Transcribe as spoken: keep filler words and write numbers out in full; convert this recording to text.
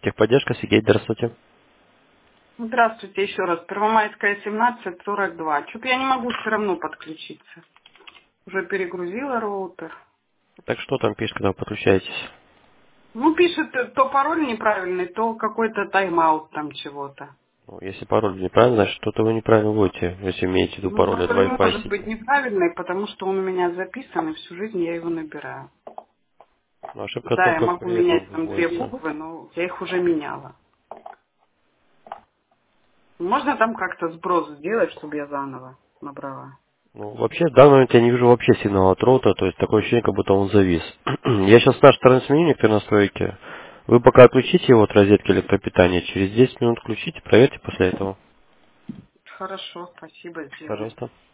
Техподдержка, Сергей, здравствуйте. Здравствуйте еще раз. Первомайская, семнадцать, сорок два. Чё-то я не могу все равно подключиться. Уже перегрузила роутер. Так что там пишет, когда вы подключаетесь? Ну, пишет, э, то пароль неправильный, то какой-то тайм-аут там чего-то. Ну, если пароль неправильный, значит что-то вы неправильно вводите, если имеете в виду Ну, пароль от пароль не Wi-Fi может сети. быть неправильный, потому что он у меня записан, и всю жизнь я его набираю. Ну, ошибка Да, я только могу при этом менять там две вводится. буквы, но я их уже меняла. Можно там как-то сброс сделать, чтобы я заново набрала? Ну, вообще, в данный момент я не вижу вообще сигнала от роута, то есть такое ощущение, как будто он завис. Я сейчас с нашей стороны сменю некоторые настройки. Вы пока отключите его от розетки электропитания, через десять минут включите, проверьте после этого. Хорошо, спасибо, сделаю. Пожалуйста.